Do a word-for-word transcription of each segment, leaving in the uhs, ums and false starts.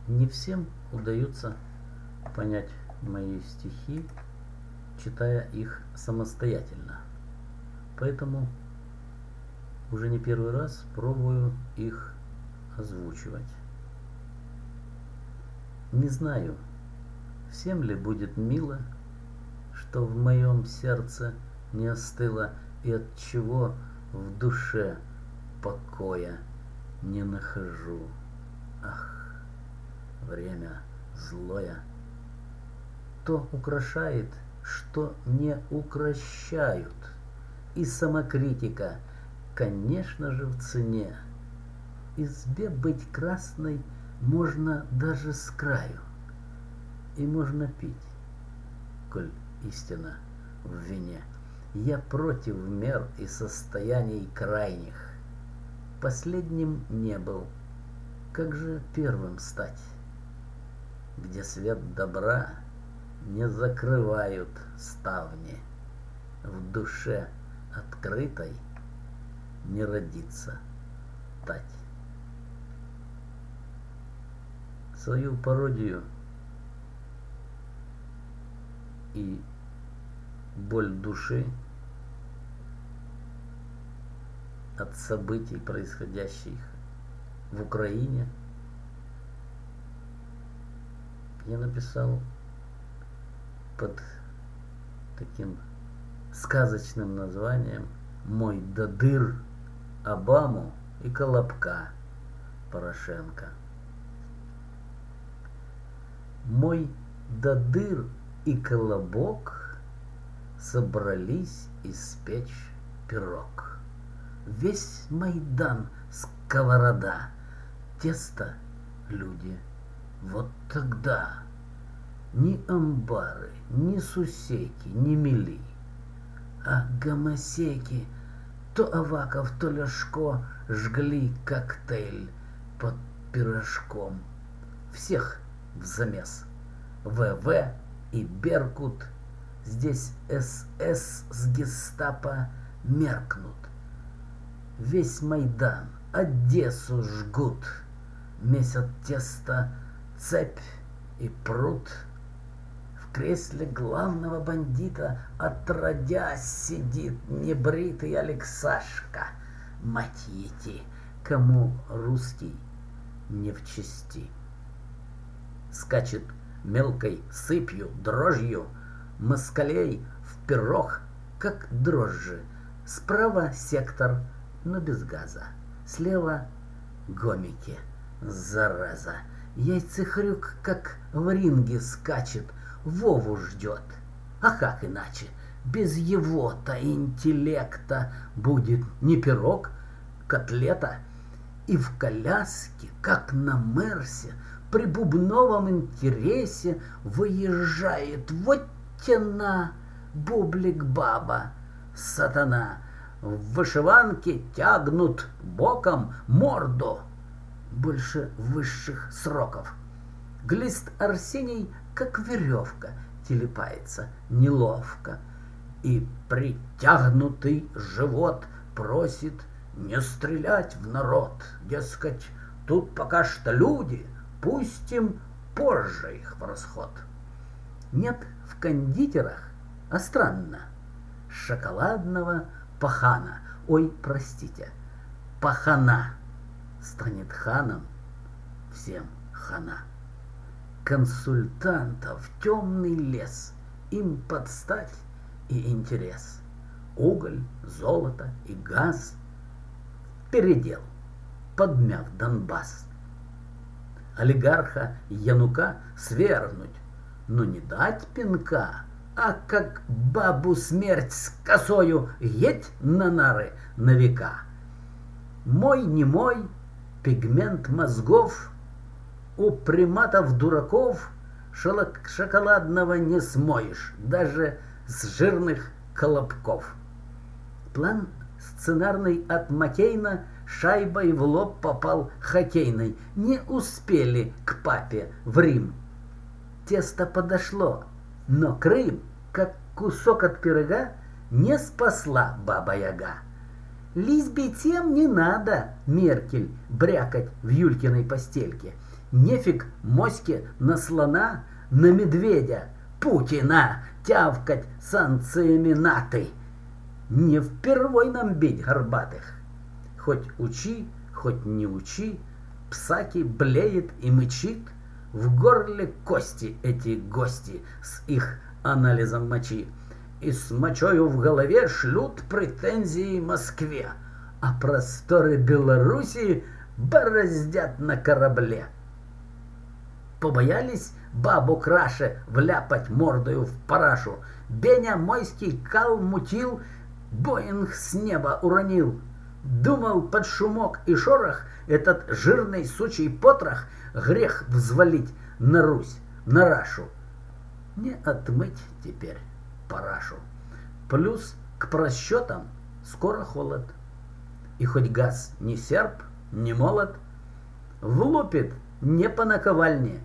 Не всем удается понять мои стихи, читая их самостоятельно. Поэтому уже не первый раз пробую их озвучивать. Не знаю, всем ли будет мило, что в моем сердце не остыло и от чего в душе покоя не нахожу. Ах, время злое, то украшает, что не укращают, и самокритика, конечно же, в цене. Избе быть красной можно даже с краю, и можно пить, коль истина в вине. Я против мер и состояний крайних. Последним не был, как же первым стать? Где свет добра не закрывают ставни, в душе открытой не родится тать. Свою пародию и боль души от событий, происходящих в Украине, я написал под таким сказочным названием «Мой додыр Обаму и Колобка Порошенко». Мой додыр и Колобок собрались испечь пирог. Весь Майдан сковорода, тесто люди. Вот тогда ни амбары, ни сусеки не мели, а гомосеки то Аваков, то Ляшко жгли коктейль под пирожком. Всех взамес. ВВ и Беркут, здесь СС с гестапо меркнут. Весь Майдан, Одессу жгут, месят тесто, цепь и пруд. В кресле главного бандита отродясь сидит небритый Алексашка, мать ети, кому русский не в чести. Скачет мелкой сыпью, дрожью москалей в пирог, как дрожжи. Справа сектор, но без газа. Слева гомики, зараза. Яйцехрюк, как в ринге, скачет, Вову ждет. А как иначе? Без его-то интеллекта будет не пирог, котлета. И в коляске, как на Мерсе, при бубновом интересе выезжает вот тена бублик-баба, сатана. В вышиванке тягнут боком морду больше высших сроков. Глист Арсений, как веревка, телепается неловко, и притягнутый живот просит не стрелять в народ, дескать, тут пока что люди, пустим позже их в расход. Нет в кондитерах, а странно, шоколадного пахана, ой, простите, пахана станет ханом, всем хана. Консультантов темный лес, им подстать и интерес. Уголь, золото и газ, передел, подмяв Донбасс. Олигарха Янука свергнуть, но не дать пинка, а как бабу смерть с косою едь на нары на века. Мой не мой, пигмент мозгов, у приматов-дураков шоколадного не смоешь, даже с жирных колобков. План сценарный от Маккейна шайбой в лоб попал хоккейной. Не успели к папе в Рим. Тесто подошло, но Крым, как кусок от пирога, не спасла Баба-Яга. Лизбе тем не надо, Меркель, брякать в Юлькиной постельке. Нефиг моське на слона, на медведя Путина тявкать санкциями НАТО. Не впервой нам бить горбатых. Хоть учи, хоть не учи, псаки блеет и мычит, в горле кости эти гости с их анализом мочи. И с мочою в голове шлют претензии Москве, а просторы Белоруссии бороздят на корабле. Побоялись бабу краше вляпать мордою в парашу. Беня мойский кал мутил, Боинг с неба уронил. Думал под шумок и шорох этот жирный сучий потрох грех взвалить на Русь, на Рашу. Не отмыть теперь парашу. Плюс к просчетам скоро холод. И хоть газ не серп, не молот, влупит не по наковальне.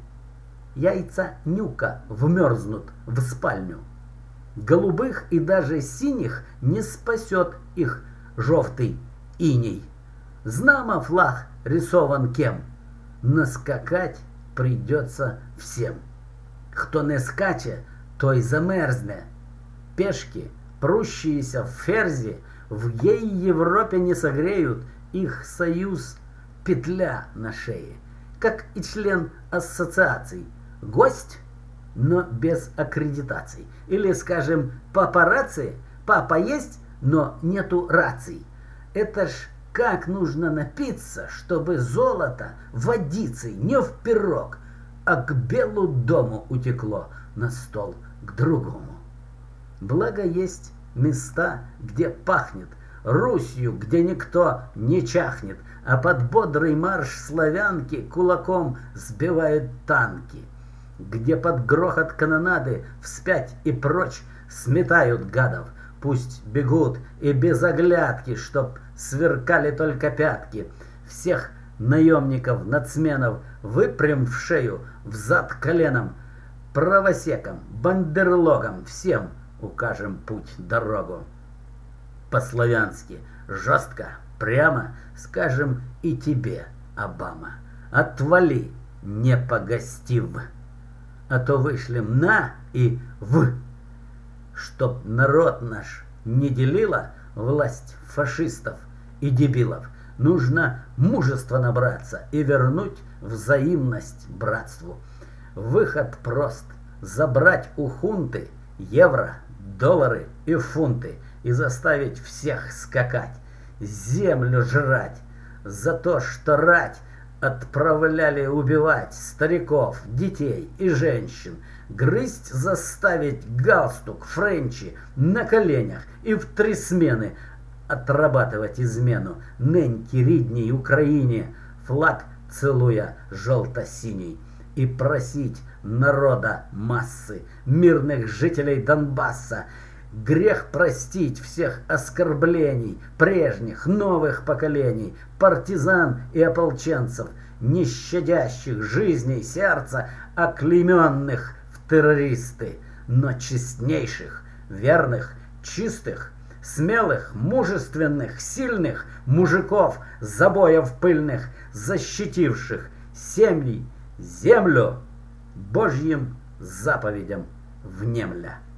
Яйца нюка вмерзнут в спальню. Голубых и даже синих не спасет их жовтый иней. Знамо флаг рисован кем, наскакать придется всем. Кто не скаче, той замерзне. Пешки, прущиеся в ферзе, в ей Европе не согреют, их союз петля на шее, как и член ассоциаций. Гость, но без аккредитаций. Или, скажем, папарацци, папа есть, но нету раций. Это ж как нужно напиться, чтобы золото водицей не в пирог, а к Белу дому утекло на стол к другому. Благо есть места, где пахнет Русью, где никто не чахнет, а под бодрый марш славянки кулаком сбивают танки, где под грохот канонады вспять и прочь сметают гадов, пусть бегут и без оглядки, чтоб сверкали только пятки. Всех наемников, нацменов выпрям в шею, взад коленом, правосеком, бандерлогом, всем укажем путь, дорогу. По-славянски, жестко, прямо скажем и тебе, Обама, отвали, не погостив, а то вышлем на и в, чтоб народ наш не делила власть фашистов и дебилов. Нужно мужество набраться и вернуть взаимность братству. Выход прост: забрать у хунты евро, доллары и фунты и заставить всех скакать, землю жрать за то, что рать отправляли убивать стариков, детей и женщин, грызть заставить галстук френчи на коленях и в три смены отрабатывать измену неньки ридней Украине, флаг целуя желто-синий, и просить народа массы, мирных жителей Донбасса, грех простить всех оскорблений прежних, новых поколений, партизан и ополченцев, не щадящих жизней сердца, оклейменных в террористы, но честнейших, верных, чистых, смелых, мужественных, сильных мужиков, забоев пыльных, защитивших семьи, землю Божьим заповедям внемля.